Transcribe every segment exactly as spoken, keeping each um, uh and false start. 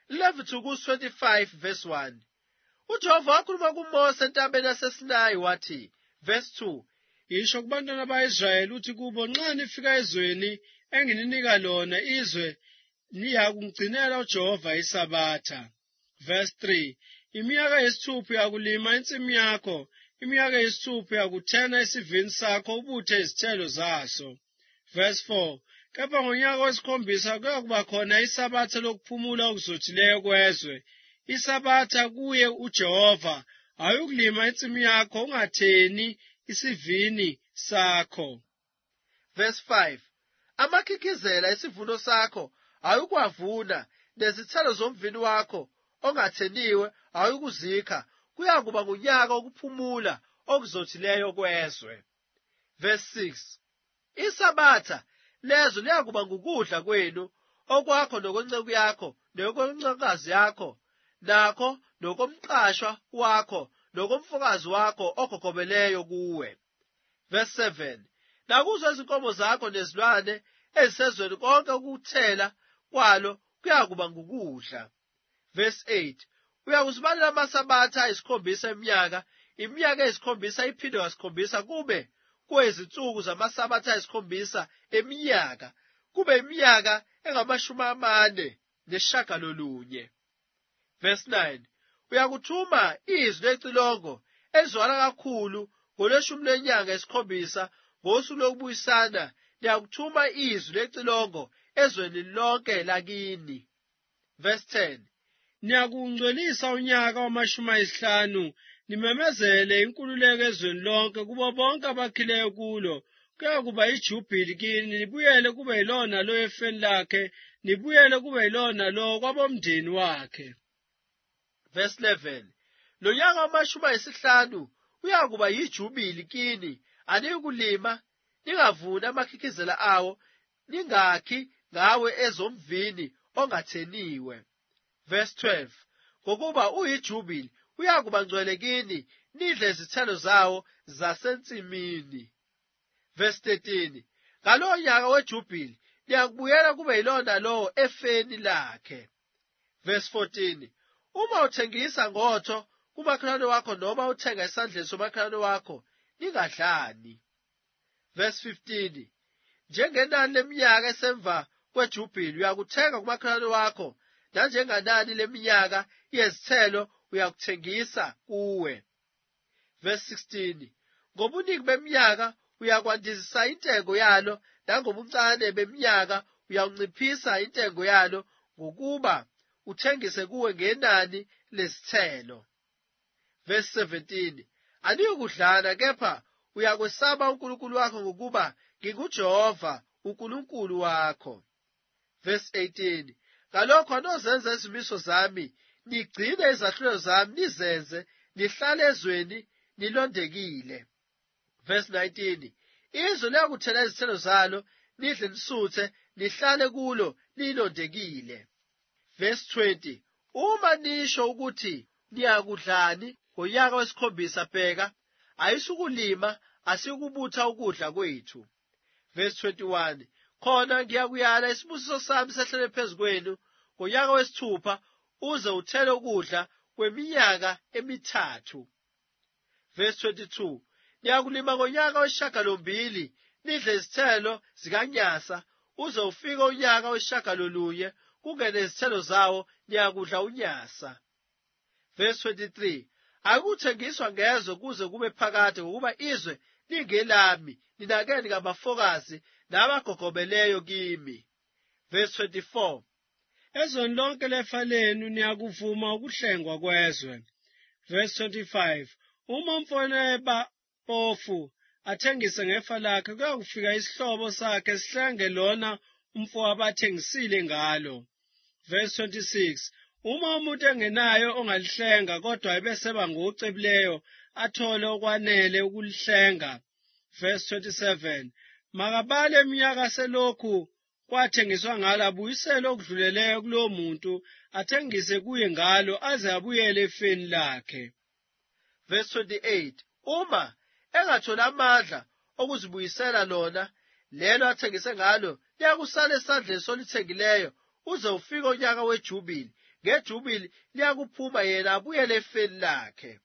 Leviticus twenty-five verse one. uJehova wakhuluma kuMose entabeni yaseSinayi wathi, verse two, Yisho kubantwana ba-Israyeli uthi kubo, nxa nifika ezweni engininika lona izwe niyakungcinela uJehova isabatha. Verse three, iminyaka yesithupha uyakulima insimu yakho, iminyaka yesithupha uyakuthena isivini sakho ubuthe izithelo zaso. Verse four, kepha ngonyaka wesikhombisa kuyakuba khona isabatha lokuphumula okuzothileyo kwezwe. Isabatha kuye uJehova, ayukulima insimu yakho ungatheni isivini sakho. Verse five, amakhikhizela isivuno sakho ayukwavuna, nezithelo zomvini wakho ongatheniwe ayukuzikha, kuyakuba ngunyaka wokuphumula okuzothileyo kwezwe. Verse six, isabatha lezo liyakuba ngukudla kwenu, okwakho nokwenceku yakho, nokwencekazi yakho, nakho nokomqashwa wakho, nokomfokazi wakho ogogobeleyo kuwe. Verse seven, nakuzo izinkomo zakho nezilwane ezisezweni konke ukuthela kwalo kuyakuba ngukudla. Verse eight, uyakuzibalela amasabatha ayisikhombisa eminyaka, iminyaka eyisikhombisa iphindwe kasikhombisa kube kuyizinsuku zamasabatha ayisikhombisa eminyaka, kube iminyaka engamashumi amane neshagalolunye. Verse nine, uyakuthuma izwi lecilongo elizwakala kakhulu ngolweshumi lwenyanga esikhombisa, ngosuku lokubuyisana liyakuthuma izwi lecilongo ezweni lonke lakini. Verse ten, Niyakungcwelisa unyaka wamashumi ayisihlanu, nimemezele inkululeko ezweni lonke kubo bonke abakhileyo kulo. Kuyakuba yijubhili kini, nibuyele kube yilona lo efeni lakhe, nibuyele kube yilona lo kwabomndeni wakhe. Verse eleven, lo nyaka wamashumi ayisihlanu uyakuba yijubhili kini, aniyukulima, ningavuni amakhikhizela awo, ningakhi ngawe ezomvini ongatheniwe. Verse twelve, ngokuba uyijubhili uyakuba ngcwele kini, nidle izithelo zawo zasensimini. Verse thirteen, ngalowo nyaka wejubhili niyakubuyela kube yilona lowo efeni lakhe. Verse fourteen, uma uthengisa ngotho kumakhelwane wakho noma uthenga esandleni somakhelwane wakho, ningadlani. Verse fifteen, njengenani leminyaka esemva kwejubhili uyakuthenga kumakhelwane wakho, nanjenganani leminyaka yezithelo uyakuthengisa kuwe. Verse sixteen, ngobuningi beminyaka uyakwandisa intengo yalo, nangobuncane beminyaka uyakunciphisa intengo yalo, ngokuba uthengise kuwe ngenani lezithelo. Verse seventeen, aniyukudlana, kepha uyakwesaba uNkulunkulu wakho, ngokuba nginguJehova uNkulunkulu wakho. Verse eighteen, ngalokho anozenza izimiso zami, nigcine izahlulo zami, nizenze, nihlale ezweni nilondekile. Verse nineteen, izwe liyakuthela izithelo zalo, nidle nisuthe, nihlale kulo nilondekile. Verse twenty, uma nisho ukuthi niyakudlani ngonyaka wesikhombisa, bheka, ayisukulima, asiyukubutha ukudla kwethu. Verse twenty-one, khona ngiyakuyala isibusiso sami sehlele phezu kwenu ngonyaka wesithupha, uze uthele ukudla kweminyaka emithathu. Verse twenty-two, niyakulima ngonyaka wesishagalombili, nidle izithelo zikanyasa, uze ufike unyaka wesishagalolunye, kungene izithelo zawo, niyakudla unyasa. Verse twenty-three, akuthengiswa ngezwe kuze kube phakade, ngokuba izwe lingelami, ninakeni ngabafokazi nabagogobeleyo kimi. Verse twenty-four, Ezweni lonke lefa lenu niyakuvuma ukuhlengwa kwezwe. Verse twenty-five, uma umfoneba pofu athengise ngefa lakhe, kuyakufika isihlobo sakhe sihlenge lona umfowabo athengisile ngalo. Verse twenty-six, uma umuntu engenayo ongalihlenga, kodwa ebeseba ngocebileyo athole okwanele ukulihlenga. Verse twenty-seven, makabale iminyaka selokhu kwathengiswa ngalo, abuyisele okudluleleyo kulowo muntu, athengise kuye ngalo, aze abuyele efeni lakhe. Verse twenty-eight, uma engatholi amandla okuzibuyisela lona lelo athengise ngalo, liyakusala esandleni solithengileyo, uze ufike unyaka wejubhili, ngejubili liyakuphuma yena abuyele efeni lakhe.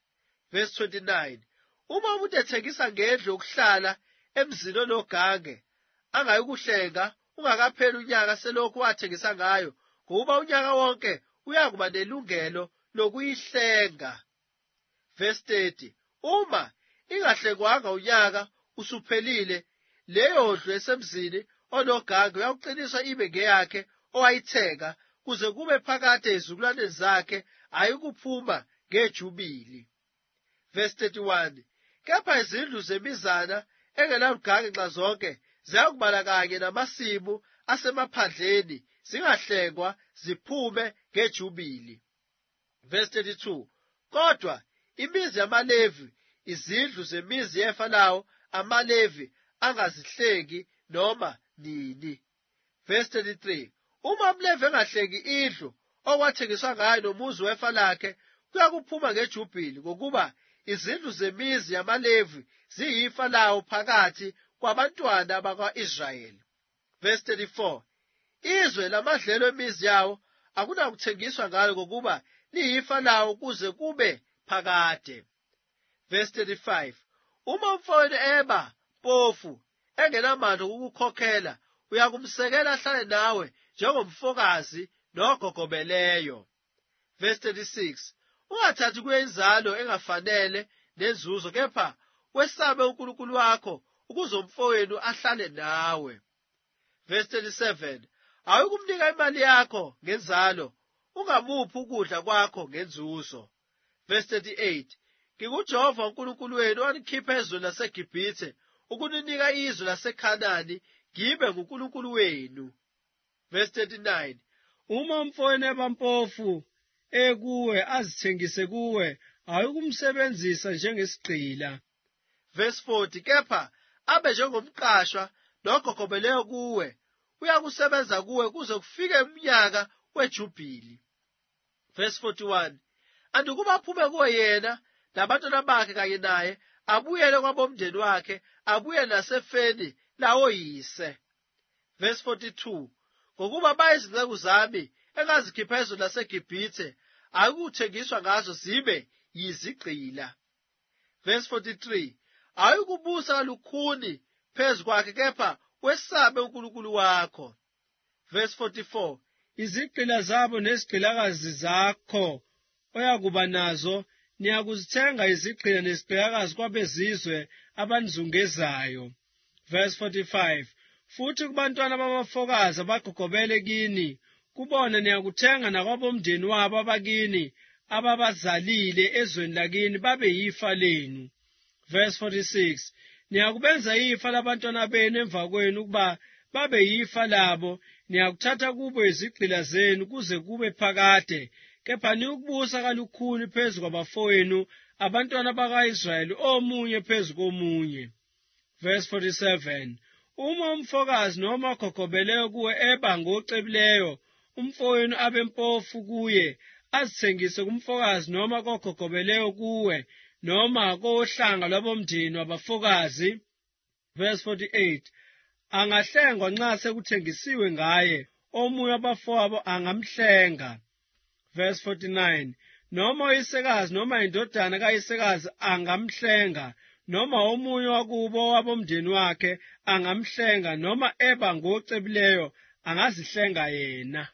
Verse twenty-nine. Uma umuntu ethengisa ngendlu yokuhlala emzini onogange, angayikuhlenga ungakapheli unyaka selokhu wathengisa ngayo, ngoba unyaka wonke uyakuba nelungelo lokuyihlenga. Verse thirty. Uma ingahlengwanga unyaka usuphelile, leyo ndlu esemzini onogange uyakuqiniswa ibe ngeyakhe owayithenga, kuze kube phakade ezizukulwaneni zakhe, ayikuphuma ngejubili. Verse thirty-one. Kepha izindlu zemizana engenalugange nxa zonke ziyakubala kanye namasimu asemaphandleni, zingahlengwa ziphume ngejubili. Verse thirty-two. Kodwa imizi yamaLevi, izindlu zemizi yefa lawo, amaLevi angazihlengi noma nini. Verse thirty-three. Uma umLevi engahlengi indlu okwathengiswa ngayo nomuzi wefa lakhe, kuyakuphuma ngejubili, ngokuba izindlu zemizi yamaLevi ziyifa lawo phakathi kwabantwana bakwa-Israyeli. Verse thirty-four. Izwe lamadlelo emizi yawo akunakuthengiswa ngalo, ngokuba liyifa lawo kuze kube phakade. Verse thirty-five. Uma umfowenu eba mpofu engenamandla okukukhokhela, uyakumsekela ahlale nawe njengomfokazi nogogobeleyo. Verse thirty-six. Ungathathi kuye inzalo engafanele nenzuzo, kepha wesabe uNkulunkulu wakho ukuze umfowenu ahlale nawe. Verse thirty-seven. Awukumnika imali yakho ngenzalo, ungamuphi ukudla kwakho ngenzuzo. Verse thirty-eight. NginguJehova uNkulunkulu wenu owanikhipha ezweni laseGibhithe ukuninika izwe laseKhanani, ngibe nguNkulunkulu wenu. Verse thirty-nine. Uma umfowenu eba mpofu ekuwe azithengise kuwe, awukumsebenzisa njengesigqila. Verse forty. Kepha abe njengomqashwa nogogobeleyo kuwe, uyakusebenza kuwe kuze kufike umnyaka wejubili. Verse forty-one. Andikuba aphume kuwe yena labantwana bakhe kanye naye, abuyele kwabomndeni wakhe, abuye nasefeni lawoyise. Verse forty-two. Ngokuba bayizinceku zami engazikhipha ezweni laseGibhithe, ayikuthengiswa ngazo zibe yizigqila. Verse forty-three. Ayikubusa kalukhuni phezu kwakhe, kepha wesabe uNkulunkulu wakho. Verse forty-four. Izigqila zabo nezigqilakazi zakho oyakuba nazo, niyakuzithenga izigqila nezigqilakazi kwabezizwe abanizungezayo. Verse forty-five. Futhi kubantwana babafokazi abagogobele kini, kubona niyakuthenga nakwabomndeni wabo abakini ababazalile ezweni lakini babe yifa lenu. Verse forty-six. Niyakubenza ifa labantwana benu emva kwenu ukuba babe yifa labo, niyakuthatha kubo izigqila zenu kuze kube phakade, kepha niyukubusa kalukhuni phezu kwabafowenu abantwana baka-Israyeli, omunye phezu komunye. Verse forty-seven. Uma umfokazi noma ogogobeleyo kuwe eba ngocebileyo, umfowenu abe mpofu kuye, azithengise kumfokazi noma kogogobeleyo kuwe, noma kohlanga lwabomndeni wabafokazi. Verse forty-eight. Angahlengwa nxa sekuthengisiwe ngaye, omunye wabafowabo angamhlenga. Verse forty-nine. Noma uyisekazi noma indodana kayisekazi angamhlenga, noma omunye wakubo wabomndeni wakhe angamhlenga, noma eba ngocebileyo angazihlenga yena.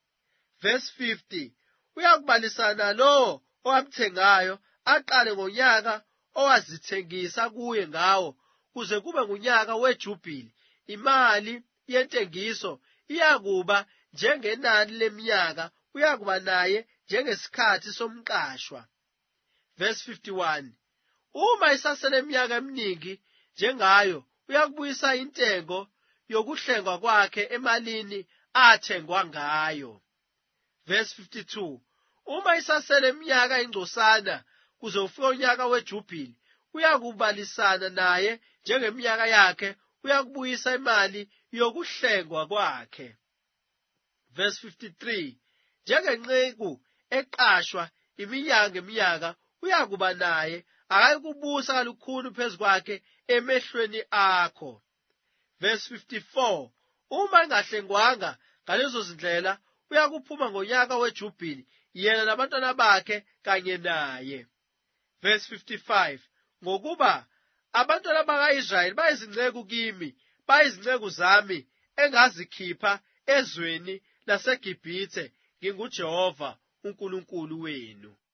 Verse fifty. Uyakubalisana lowo owamthengayo aqale ngonyaka owazithengisa kuye ngawo, kuze kube ngunyaka wejubili. Imali yentengiso iyakuba njengenani leminyaka, uyakuba naye njengesikhathi somqashwa. Verse fifty-one. Uma isasele iminyaka eminingi njengayo, uyakubuyisa intengo yokuhlengwa kwakhe emalini athengwa ngayo. Verse fifty-two. Uma isasele iminyaka engcosana kuze ufike unyaka wejubili, uyakubalisana naye njengeminyaka yakhe, uyakubuyisa imali yokuhlengwa kwakhe. Verse fifty-three. Njengenceku eqashwa iminyaka ngeminyaka, uyakuba naye, akayikubusa kalukhuni phezu kwakhe emehlweni akho. Verse fifty-four. Uma engahlengwanga ngalezo zindlela, uyakuphuma ngonyaka wejubhili, yena nabantwana bakhe kanye naye. Verse fifty-five, ngokuba abantwana baka-Israyeli bayizingceku kimi, bayizingceku zami engazikhipha ezweni laseGibhithe, nginguJehova uNkulunkulu wenu.